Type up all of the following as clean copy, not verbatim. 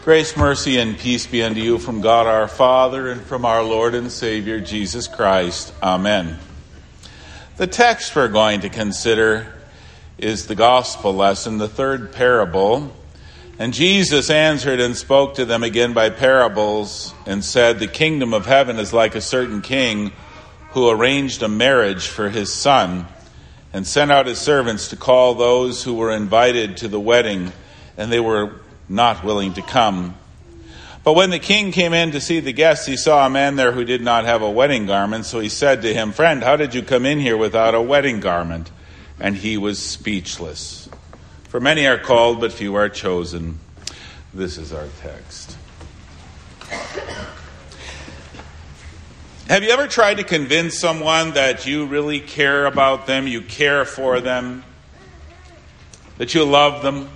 Grace, mercy, and peace be unto you from God our Father and from our Lord and Savior Jesus Christ. Amen. The text we're going to consider is the gospel lesson, the third parable. And Jesus answered and spoke to them again by parables and said, "The kingdom of heaven is like a certain king who arranged a marriage for his son and sent out his servants to call those who were invited to the wedding, and they were not willing to come. But when the king came in to see the guests, he saw a man there who did not have a wedding garment. So he said to him, 'Friend, how did you come in here without a wedding garment?' And he was speechless. For many are called, but few are chosen." This is our text. Have you ever tried to convince someone that you really care about them, you care for them, that you love them?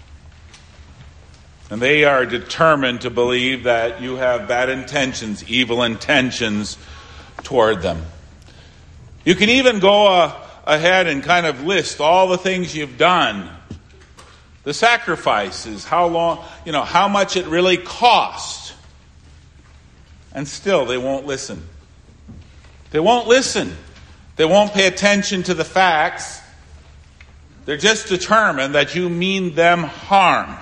And they are determined to believe that you have bad intentions, evil intentions toward them. You can even go ahead and kind of list all the things you've done, the sacrifices, how much it really cost. And still they won't listen. They won't listen. They won't pay attention to the facts. They're just determined that you mean them harm.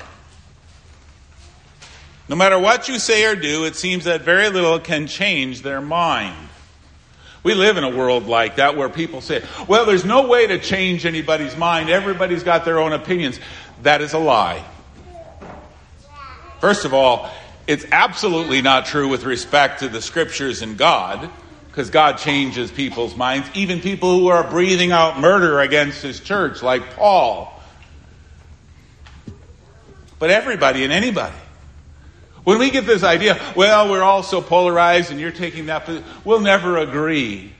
No matter what you say or do, it seems that very little can change their mind. We live in a world like that where people say, well, there's no way to change anybody's mind. Everybody's got their own opinions. That is a lie. First of all, it's absolutely not true with respect to the scriptures and God, because God changes people's minds, even people who are breathing out murder against his church, like Paul. But everybody and anybody. When we get this idea, well, we're all so polarized and you're taking that position, we'll never agree.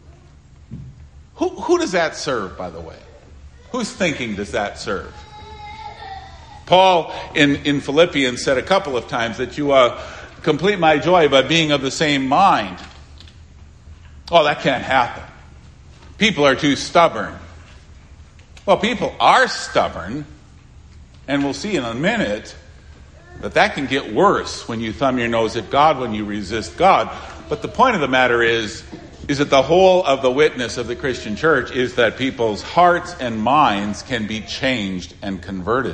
Who does that serve, by the way? Whose thinking does that serve? Paul in Philippians said a couple of times that you complete my joy by being of the same mind. Oh, that can't happen. People are too stubborn. Well, people are stubborn, and we'll see in a minute that can get worse when you thumb your nose at God, when you resist God. But the point of the matter is that the whole of the witness of the Christian church is that people's hearts and minds can be changed and converted.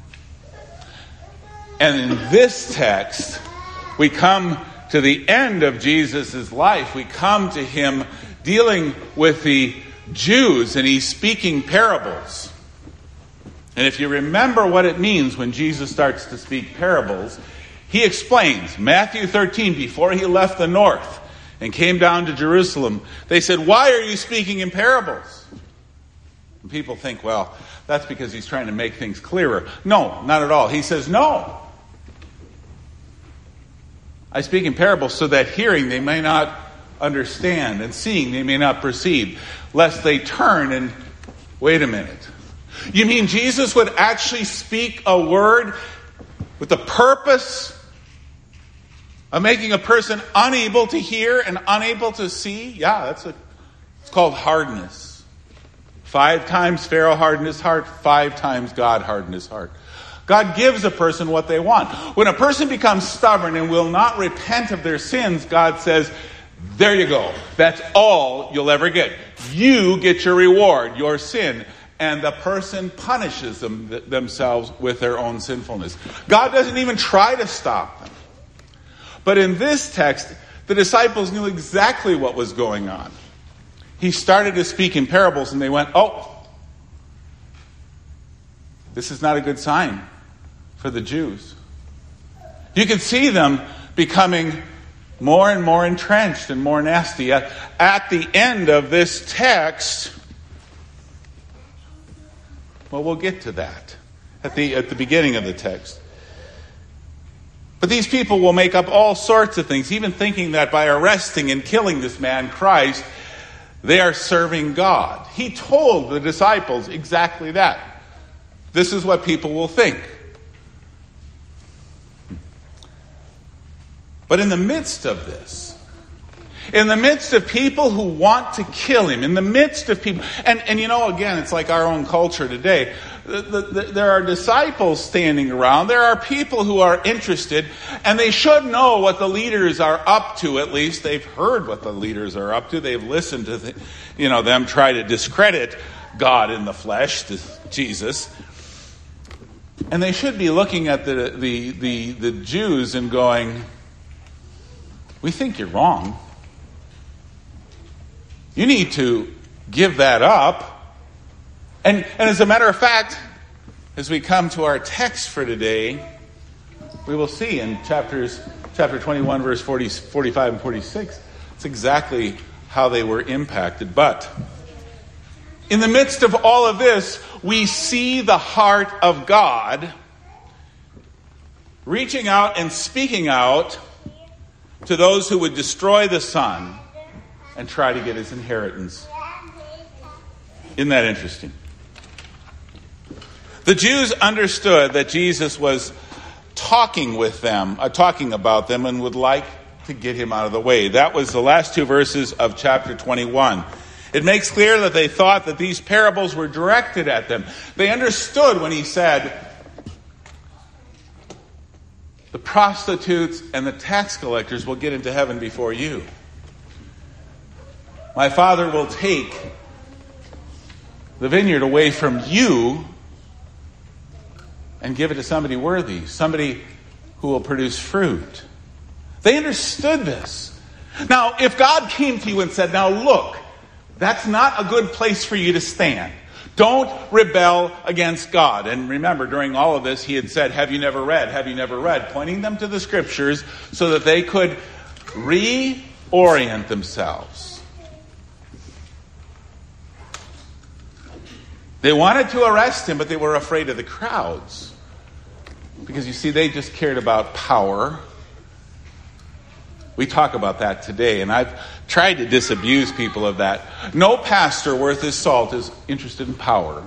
And in this text, we come to the end of Jesus' life. We come to him dealing with the Jews, and he's speaking parables. And if you remember what it means when Jesus starts to speak parables, he explains, Matthew 13, before he left the north and came down to Jerusalem, they said, "Why are you speaking in parables?" And people think, well, that's because he's trying to make things clearer. No, not at all. He says, no. I speak in parables so that hearing they may not understand, and seeing they may not perceive, lest they turn and wait a minute. You mean Jesus would actually speak a word with the purpose of making a person unable to hear and unable to see? Yeah, it's called hardness. 5 times Pharaoh hardened his heart, 5 times God hardened his heart. God gives a person what they want. When a person becomes stubborn and will not repent of their sins, God says, there you go. That's all you'll ever get. You get your reward, your sin. And the person punishes themselves with their own sinfulness. God doesn't even try to stop them. But in this text, the disciples knew exactly what was going on. He started to speak in parables and they went, oh, this is not a good sign for the Jews. You can see them becoming more and more entrenched and more nasty. At the end of this text, well, we'll get to that at the beginning of the text. But these people will make up all sorts of things, even thinking that by arresting and killing this man, Christ, they are serving God. He told the disciples exactly that. This is what people will think. But in the midst of this, in the midst of people who want to kill him, in the midst of people, and again, it's like our own culture today. There are disciples standing around. There are people who are interested, and they should know what the leaders are up to. At least they've heard what the leaders are up to. They've listened to them try to discredit God in the flesh, Jesus. And they should be looking at the Jews and going, "We think you're wrong. You need to give that up." And as a matter of fact, as we come to our text for today, we will see in chapter 21, verse 45 and 46, it's exactly how they were impacted. But in the midst of all of this, we see the heart of God reaching out and speaking out to those who would destroy the Son and try to get his inheritance. Isn't that interesting? The Jews understood that Jesus was talking about them, and would like to get him out of the way. That was the last two verses of chapter 21. It makes clear that they thought that these parables were directed at them. They understood when he said, "The prostitutes and the tax collectors will get into heaven before you. My Father will take the vineyard away from you and give it to somebody worthy, somebody who will produce fruit." They understood this. Now, if God came to you and said, "Now look, that's not a good place for you to stand. Don't rebel against God." And remember, during all of this, he had said, "Have you never read? Have you never read?" Pointing them to the scriptures so that they could reorient themselves. They wanted to arrest him, but they were afraid of the crowds. Because you see, they just cared about power. We talk about that today, and I've tried to disabuse people of that. No pastor worth his salt is interested in power.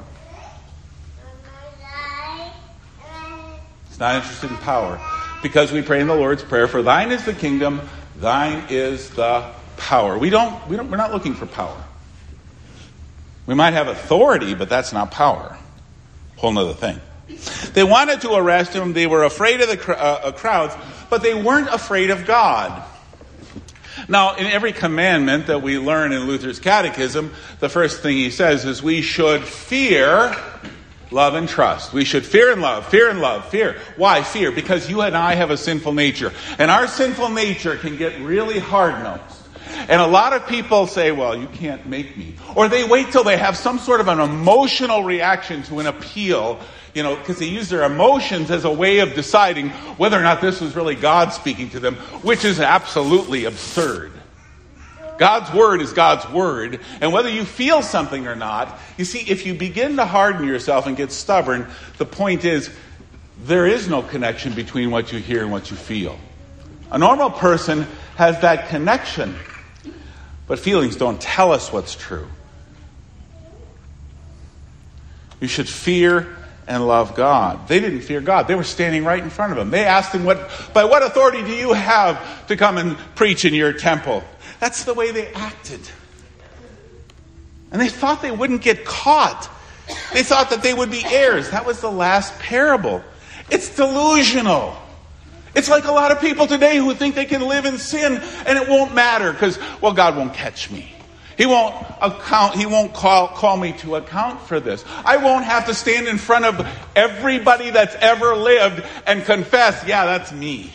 He's not interested in power. Because we pray in the Lord's Prayer, "For thine is the kingdom, thine is the power." We're not looking for power. We might have authority, but that's not power. Whole nother thing. They wanted to arrest him. They were afraid of the crowds, but they weren't afraid of God. Now, in every commandment that we learn in Luther's Catechism, the first thing he says is we should fear, love, and trust. We should fear and love, fear and love, fear. Why fear? Because you and I have a sinful nature. And our sinful nature can get really hard-nosed. And a lot of people say, "Well, you can't make me." Or they wait till they have some sort of an emotional reaction to an appeal, because they use their emotions as a way of deciding whether or not this was really God speaking to them, which is absolutely absurd. God's word is God's word, and whether you feel something or not, you see, if you begin to harden yourself and get stubborn, the point is, there is no connection between what you hear and what you feel. A normal person has that connection. But feelings don't tell us what's true. You should fear and love God. They didn't fear God. They were standing right in front of him. They asked him, "By what authority do you have to come and preach in your temple?" That's the way they acted. And they thought they wouldn't get caught. They thought that they would be heirs. That was the last parable. It's delusional. It's like a lot of people today who think they can live in sin and it won't matter because, well, God won't catch me. He won't call me to account for this. I won't have to stand in front of everybody that's ever lived and confess, "Yeah, that's me."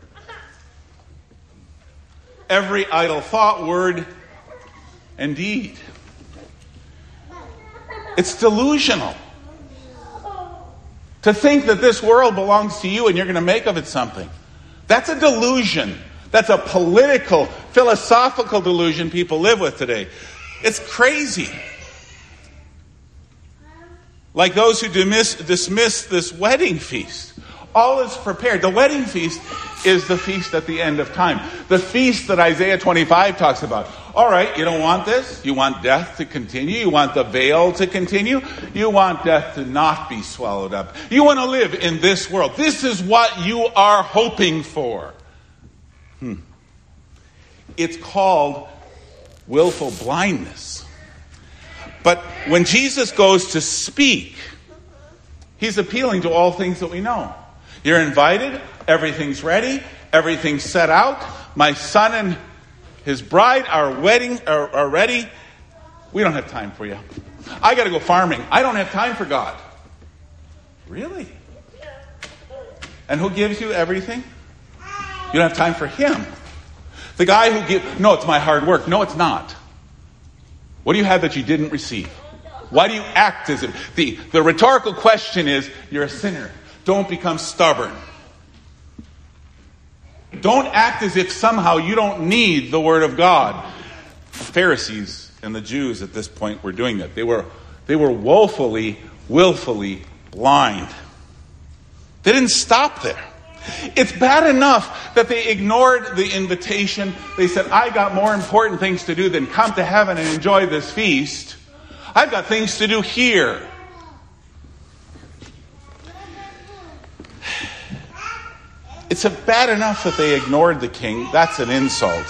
Every idle thought, word, and deed. It's delusional to think that this world belongs to you and you're going to make of it something. That's a delusion. That's a political, philosophical delusion people live with today. It's crazy. Like those who dismiss this wedding feast. All is prepared. The wedding feast is the feast at the end of time. The feast that Isaiah 25 talks about. All right, you don't want this? You want death to continue? You want the veil to continue? You want death to not be swallowed up? You want to live in this world? This is what you are hoping for. It's called willful blindness. But when Jesus goes to speak, He's appealing to all things that we know. You're invited. Everything's ready. Everything's set out. My son and his bride are ready. We don't have time for you. I got to go farming. I don't have time for God. Really? And who gives you everything? You don't have time for him. The guy who gives... No, it's my hard work. No, it's not. What do you have that you didn't receive? Why do you act as if... The rhetorical question is, you're a sinner. Don't become stubborn. Don't act as if somehow you don't need the Word of God. Pharisees and the Jews at this point were doing that. They were willfully blind. They didn't stop there. It's bad enough that they ignored the invitation. They said, I got more important things to do than come to heaven and enjoy this feast. I've got things to do here. It's bad enough that they ignored the king. That's an insult.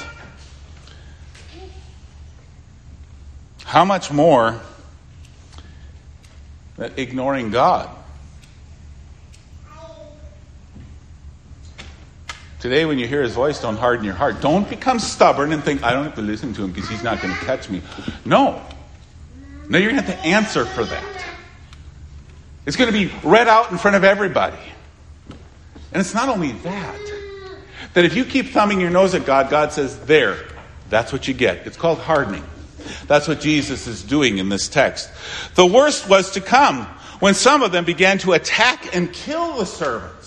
How much more that ignoring God? Today, when you hear his voice, don't harden your heart. Don't become stubborn and think, I don't have to listen to him because he's not going to catch me. No, you're going to have to answer for that. It's going to be read out in front of everybody. And it's not only that if you keep thumbing your nose at God, God says, there, that's what you get. It's called hardening. That's what Jesus is doing in this text. The worst was to come when some of them began to attack and kill the servants.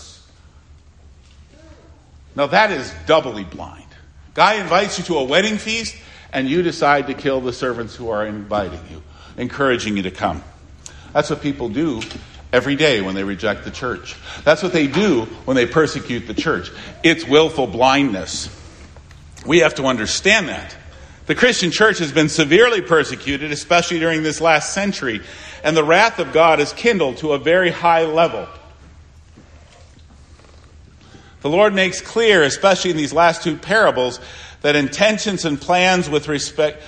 Now that is doubly blind. Guy invites you to a wedding feast and you decide to kill the servants who are inviting you, encouraging you to come. That's what people do every day when they reject the church. That's what they do when they persecute the church. It's willful blindness. We have to understand that. The Christian church has been severely persecuted, especially during this last century, and the wrath of God is kindled to a very high level. The Lord makes clear, especially in these last two parables, that their intentions and plans with respect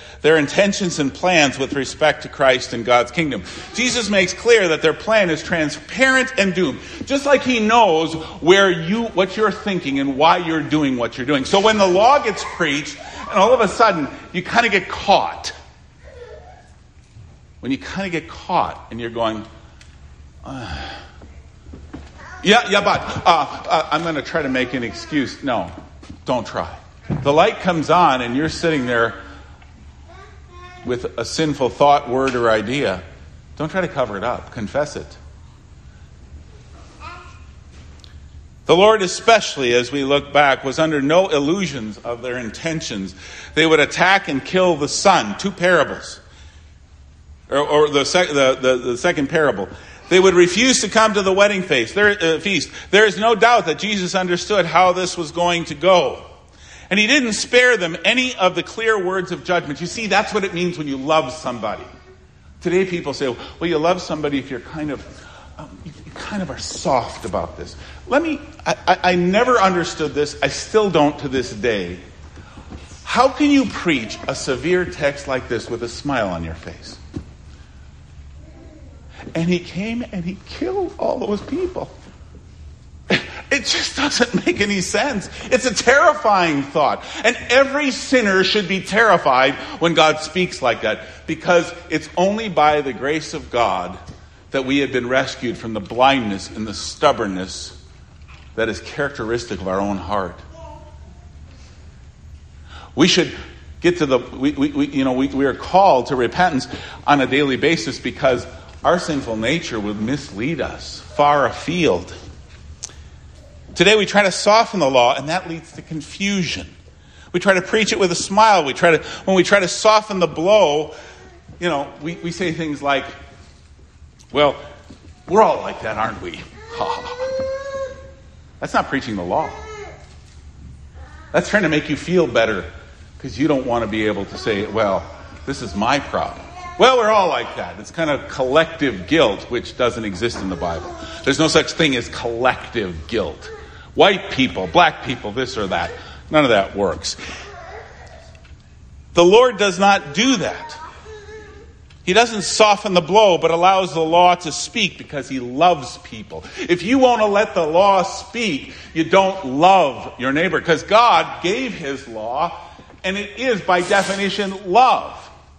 to Christ and God's kingdom. Jesus makes clear that their plan is transparent and doomed, just like he knows what you're thinking and why you're doing what you're doing. So when the law gets preached, and all of a sudden you kind of get caught. When you kind of get caught and you're going, but I'm going to try to make an excuse. No, don't try. The light comes on and you're sitting there with a sinful thought, word, or idea. Don't try to cover it up. Confess it. The Lord, especially as we look back, was under no illusions of their intentions. They would attack and kill the son. Two parables. Or the second parable. They would refuse to come to the wedding feast. There is no doubt that Jesus understood how this was going to go. And he didn't spare them any of the clear words of judgment. You see, that's what it means when you love somebody. Today people say, well, you love somebody if you're kind of are soft about this. I never understood this. I still don't to this day. How can you preach a severe text like this with a smile on your face? And he came and he killed all those people. It just doesn't make any sense. It's a terrifying thought. And every sinner should be terrified when God speaks like that, because it's only by the grace of God that we have been rescued from the blindness and the stubbornness that is characteristic of our own heart. We should get to we are called to repentance on a daily basis, because our sinful nature would mislead us far afield. Today we try to soften the law, and that leads to confusion. We try to preach it with a smile. When we try to soften the blow, we say things like, well, we're all like that, aren't we? That's not preaching the law. That's trying to make you feel better because you don't want to be able to say, well, this is my problem. Well, we're all like that. It's kind of collective guilt, which doesn't exist in the Bible. There's no such thing as collective guilt. White people, black people, this or that. None of that works. The Lord does not do that. He doesn't soften the blow, but allows the law to speak because he loves people. If you won't let the law speak, you don't love your neighbor, because God gave his law, and it is, by definition, love.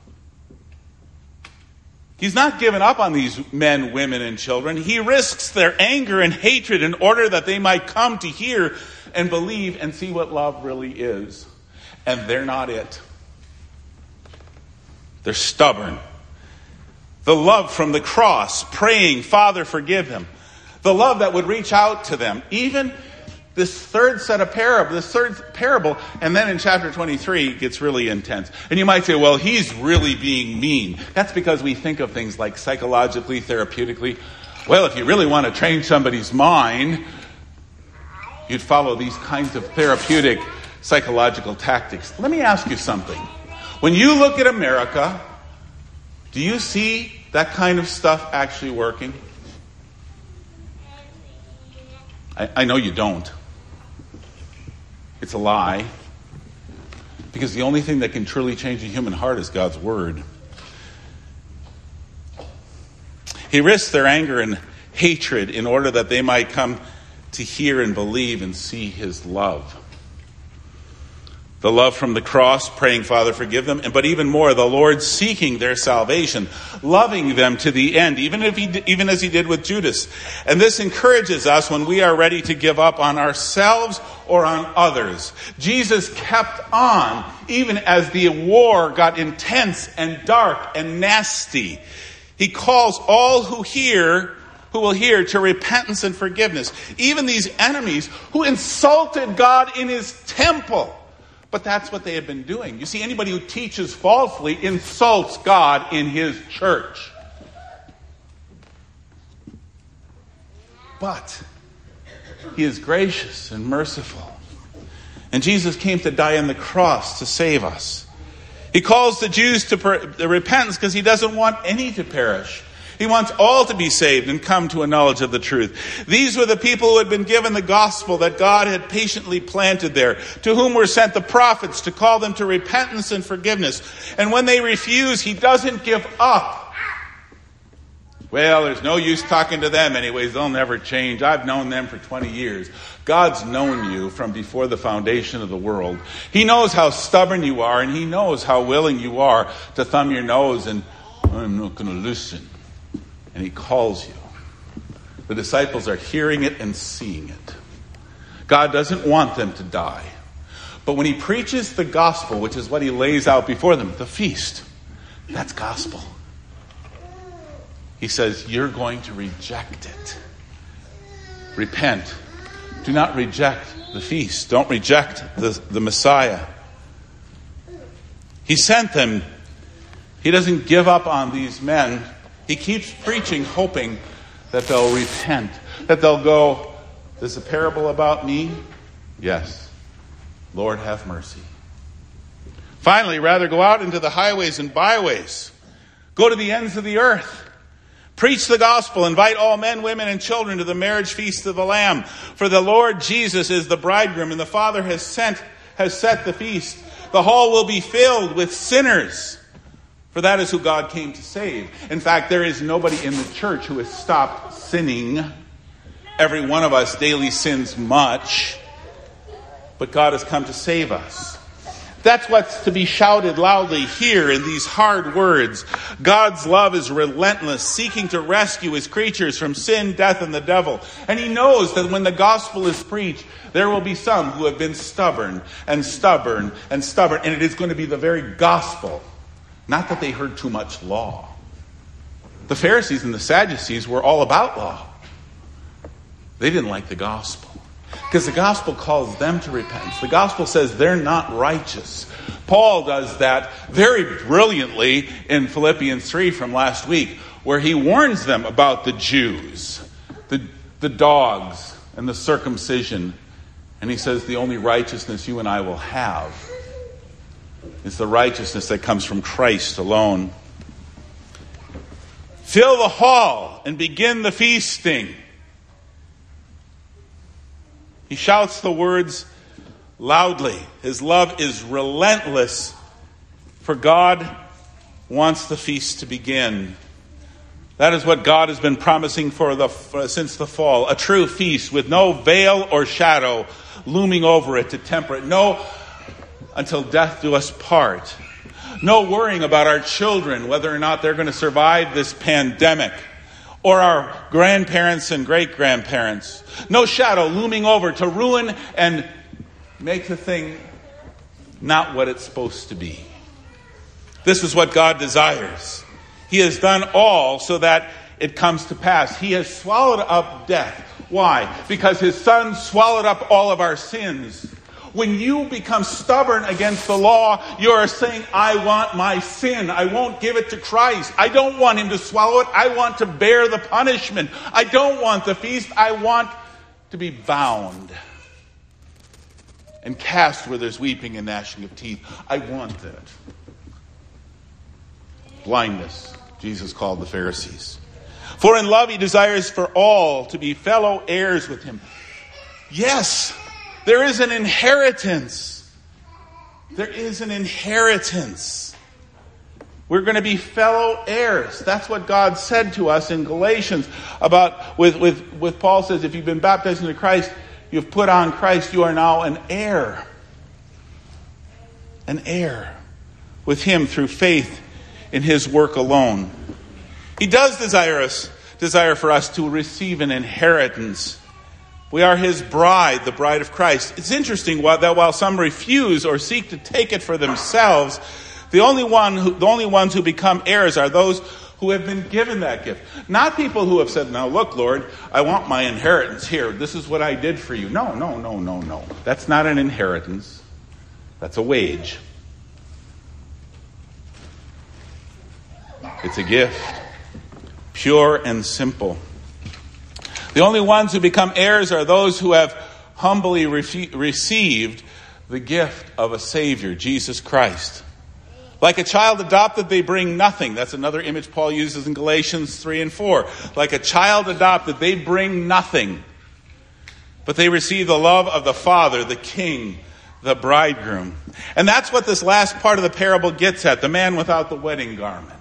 He's not given up on these men, women, and children. He risks their anger and hatred in order that they might come to hear and believe and see what love really is. And they're not it. They're stubborn. The love from the cross, praying, Father, forgive them. The love that would reach out to them. Even this third parable, and then in chapter 23, it gets really intense. And you might say, well, he's really being mean. That's because we think of things like psychologically, therapeutically. Well, if you really want to train somebody's mind, you'd follow these kinds of therapeutic psychological tactics. Let me ask you something. When you look at America, do you see that kind of stuff actually working? I know you don't. It's a lie. Because the only thing that can truly change a human heart is God's word. He risks their anger and hatred in order that they might come to hear and believe and see his love. The love from the cross, praying, Father, forgive them. But even more, the Lord seeking their salvation, loving them to the end, even as he did with Judas. And this encourages us when we are ready to give up on ourselves or on others. Jesus kept on, even as the war got intense and dark and nasty. He calls all who will hear to repentance and forgiveness. Even these enemies who insulted God in his temple. But that's what they had been doing. You see, anybody who teaches falsely insults God in his church. But he is gracious and merciful. And Jesus came to die on the cross to save us. He calls the Jews to repentance because he doesn't want any to perish. He wants all to be saved and come to a knowledge of the truth. These were the people who had been given the gospel that God had patiently planted there, to whom were sent the prophets to call them to repentance and forgiveness. And when they refuse, he doesn't give up. Well, there's no use talking to them anyways. They'll never change. I've known them for 20 years. God's known you from before the foundation of the world. He knows how stubborn you are, and he knows how willing you are to thumb your nose and, I'm not going to listen. And he calls you. The disciples are hearing it and seeing it. God doesn't want them to die. But when he preaches the gospel, which is what he lays out before them, the feast, that's gospel. He says, you're going to reject it. Repent. Do not reject the feast. Don't reject the Messiah. He sent them. He doesn't give up on these men. He keeps preaching, hoping that they'll repent, that they'll go, there's a parable about me? Yes. Lord, have mercy. Finally, rather go out into the highways and byways. Go to the ends of the earth. Preach the gospel. Invite all men, women, and children to the marriage feast of the Lamb. For the Lord Jesus is the bridegroom, and the Father has set the feast. The hall will be filled with sinners. For that is who God came to save. In fact, there is nobody in the church who has stopped sinning. Every one of us daily sins much. But God has come to save us. That's what's to be shouted loudly here in these hard words. God's love is relentless, seeking to rescue his creatures from sin, death, and the devil. And he knows that when the gospel is preached, there will be some who have been stubborn and stubborn and stubborn. And it is going to be the very gospel. Not that they heard too much law. The Pharisees and the Sadducees were all about law. They didn't like the gospel. Because the gospel calls them to repentance. The gospel says they're not righteous. Paul does that very brilliantly in Philippians 3 from last week, where he warns them about the Jews, the dogs, and the circumcision. And he says the only righteousness you and I will have is the righteousness that comes from Christ alone. Fill the hall and begin the feasting. He shouts the words loudly. His love is relentless for God wants the feast to begin. That is what God has been promising since the fall. A true feast with no veil or shadow looming over it to temper it. No, until death do us part. No worrying about our children, whether or not they're going to survive this pandemic. Or our grandparents and great-grandparents. No shadow looming over to ruin and make the thing not what it's supposed to be. This is what God desires. He has done all so that it comes to pass. He has swallowed up death. Why? Because his Son swallowed up all of our sins. When you become stubborn against the law, you are saying, I want my sin. I won't give it to Christ. I don't want him to swallow it. I want to bear the punishment. I don't want the feast. I want to be bound and cast where there's weeping and gnashing of teeth. I want that. Blindness, Jesus called the Pharisees. For in love he desires for all to be fellow heirs with him. Yes, there is an inheritance. There is an inheritance. We're going to be fellow heirs. That's what God said to us in Galatians about with Paul says, if you've been baptized into Christ, you've put on Christ, you are now an heir. An heir with him through faith in his work alone. He does desire for us to receive an inheritance. We are his bride, the bride of Christ. It's interesting that while some refuse or seek to take it for themselves, the only ones who become heirs are those who have been given that gift. Not people who have said, now look, Lord, I want my inheritance here. This is what I did for you. No. That's not an inheritance. That's a wage. It's a gift. Pure and simple. The only ones who become heirs are those who have humbly received the gift of a Savior, Jesus Christ. Like a child adopted, they bring nothing. That's another image Paul uses in Galatians 3 and 4. Like a child adopted, they bring nothing. But they receive the love of the Father, the King, the bridegroom. And that's what this last part of the parable gets at, the man without the wedding garment.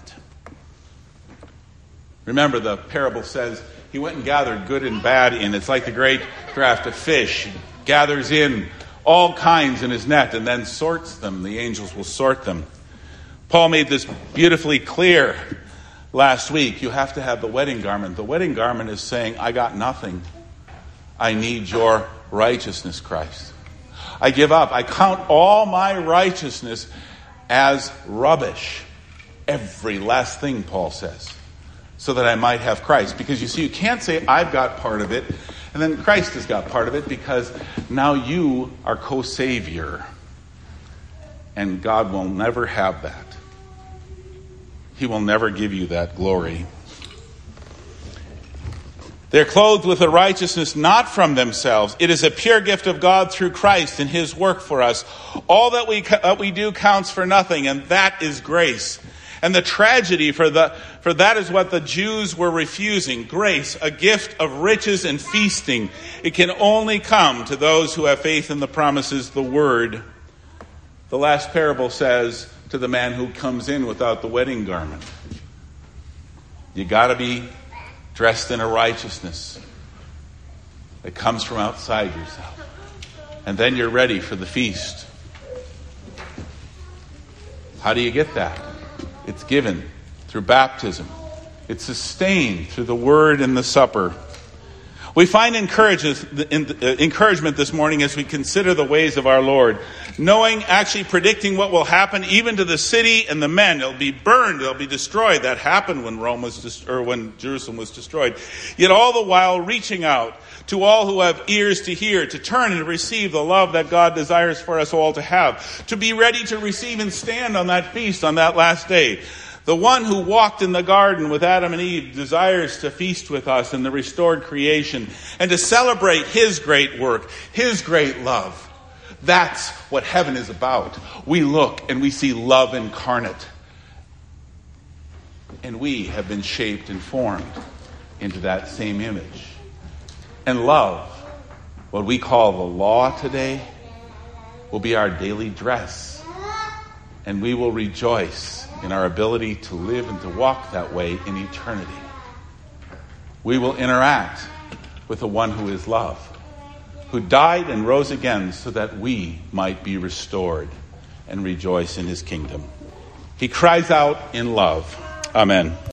Remember, the parable says he went and gathered good and bad in. It's like the great draft of fish. He gathers in all kinds in his net and then sorts them. The angels will sort them. Paul made this beautifully clear last week. You have to have the wedding garment. The wedding garment is saying, I got nothing. I need your righteousness, Christ. I give up. I count all my righteousness as rubbish. Every last thing, Paul says. So that I might have Christ. Because you see, you can't say, I've got part of it, and then Christ has got part of it, because now you are co-savior. And God will never have that. He will never give you that glory. They're clothed with a righteousness not from themselves. It is a pure gift of God through Christ and his work for us. All that we do counts for nothing, and that is grace. And the tragedy for that is what the Jews were refusing. Grace, a gift of riches and feasting. It can only come to those who have faith in the promises, the word. The last parable says to the man who comes in without the wedding garment, you got to be dressed in a righteousness that comes from outside yourself. And then you're ready for the feast. How do you get that? It's given through baptism. It's sustained through the word and the supper. We find encouragement this morning as we consider the ways of our Lord. Knowing, actually predicting what will happen even to the city and the men. It'll be burned, it'll be destroyed. That happened when when Jerusalem was destroyed. Yet all the while reaching out to all who have ears to hear, to turn and receive the love that God desires for us all to have. To be ready to receive and stand on that feast on that last day. The one who walked in the garden with Adam and Eve desires to feast with us in the restored creation and to celebrate his great work, his great love. That's what heaven is about. We look and we see love incarnate. And we have been shaped and formed into that same image. And love, what we call the law today, will be our daily dress. And we will rejoice in our ability to live and to walk that way in eternity. We will interact with the one who is love, who died and rose again so that we might be restored and rejoice in his kingdom. He cries out in love. Amen.